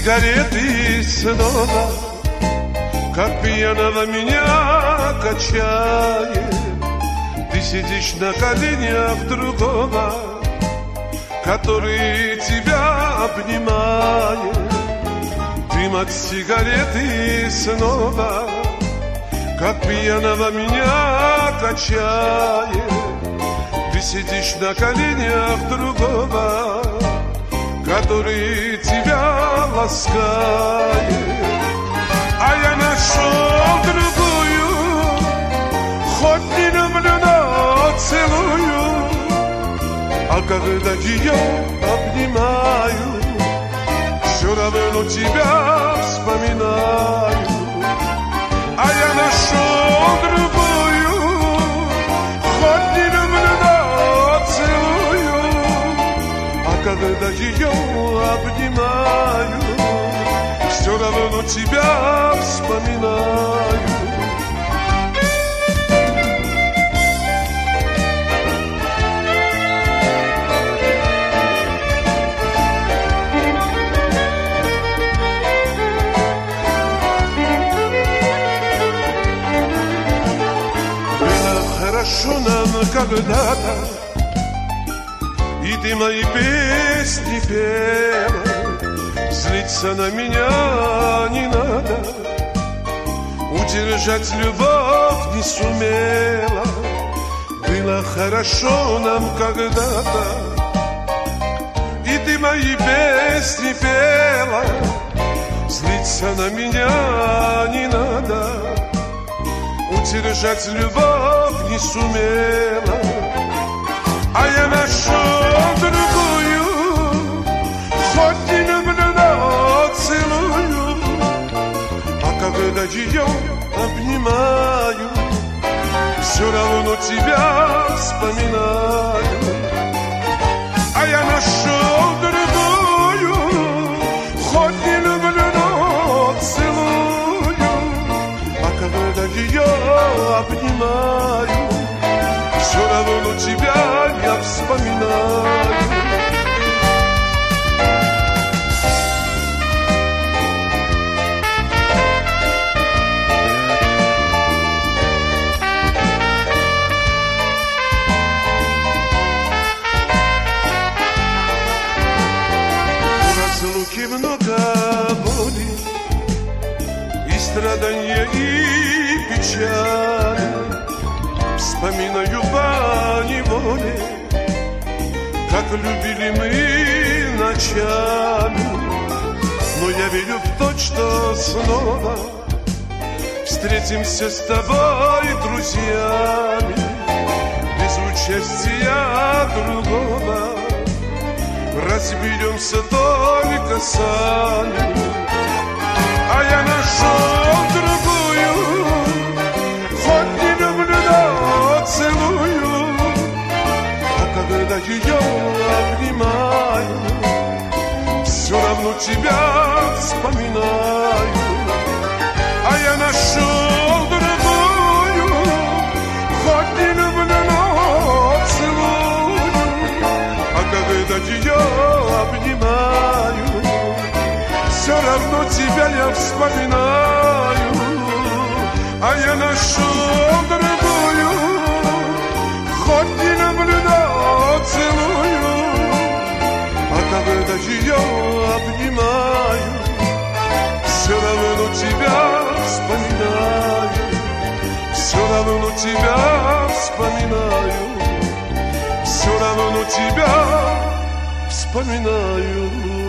сигареты снова, как пьяного меня качает. Ты сидишь на коленях другого, который тебя обнимает. Дым от сигареты снова, как пьяного меня качает. Ты сидишь на коленях другого, который тебя ласкает. А я нашел другую, хоть не люблю, но целую. А когда ее обнимаю, все равно тебя вспоминаю. А я нашел другую, хоть не люблю, но целую. А когда ее обнимаю, все равно тебя вспоминаю. Хорошо нам когда-то, и ты мои песни пела. Злиться на меня не надо, удержать любовь не сумела. Было хорошо нам когда-то, и ты мои песни пела. Злиться на меня не надо, удержать любовь не сумела. А я нашел другую, хоть не люблю, но целую. А когда ее обнимаю, все равно тебя вспоминаю. А я нашел другую, хоть не люблю, но целую. А когда ее обнимаю, все равно тебя я вспоминаю. В разлуке много боли и страдания, и печали. Вспоминаю поневоле, как любили мы ночами. Но я верю в то, что снова встретимся с тобой друзьями, без участия другого. Разберемся только сами. А я нашел другую, хоть не люблю, но целую. А когда ее обнимаю, все равно тебя вспоминаю. А я нашел другую, хоть не люблю, но целую. А когда ее обнимаю, все равно тебя я вспоминаю. А я нашел другую, хоть не люблю, но целую. А когда ее обнимаю, все равно тебя вспоминаю. Все равно тебя вспоминаю. Все равно тебя вспоминаю.